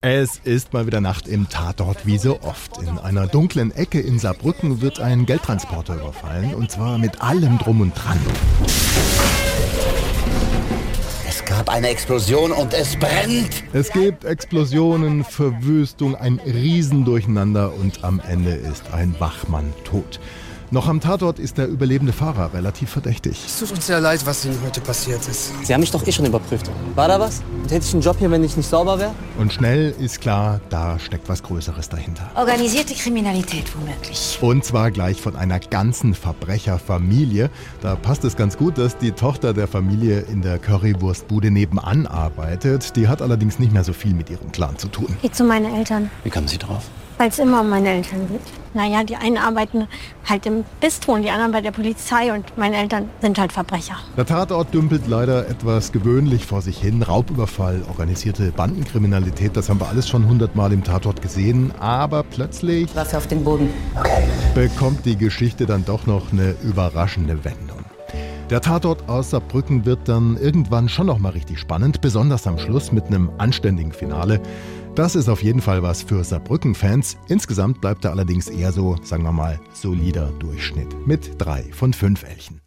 Es ist mal wieder Nacht im Tatort, wie so oft. In einer dunklen Ecke in Saarbrücken wird ein Geldtransporter überfallen, und zwar mit allem Drum und Dran. Es gab eine Explosion und es brennt. Es gibt Explosionen, Verwüstung, ein Riesendurcheinander und am Ende ist ein Wachmann tot. Noch am Tatort ist der überlebende Fahrer relativ verdächtig. Es tut uns sehr leid, was Ihnen heute passiert ist. Sie haben mich doch schon überprüft. War da was? Und hätte ich einen Job hier, wenn ich nicht sauber wäre? Und schnell ist klar, da steckt was Größeres dahinter. Organisierte Kriminalität womöglich. Und zwar gleich von einer ganzen Verbrecherfamilie. Da passt es ganz gut, dass die Tochter der Familie in der Currywurstbude nebenan arbeitet. Die hat allerdings nicht mehr so viel mit ihrem Clan zu tun. Geh zu meinen Eltern, Wie kommen Sie drauf? weil es immer um meine Eltern geht. Naja, die einen arbeiten halt im Bistro und die anderen bei der Polizei und meine Eltern sind halt Verbrecher. Der Tatort dümpelt leider etwas gewöhnlich vor sich hin. Raubüberfall, organisierte Bandenkriminalität, das haben wir alles schon 100-mal im Tatort gesehen. Aber plötzlich Waffe auf den Boden. bekommt die Geschichte dann doch noch eine überraschende Wendung. Der Tatort aus Saarbrücken wird dann irgendwann schon noch mal richtig spannend, besonders am Schluss mit einem anständigen Finale. Das ist auf jeden Fall was für Saarbrücken-Fans. Insgesamt bleibt er allerdings eher so, sagen wir mal, solider Durchschnitt mit 3 von 5 Elchen.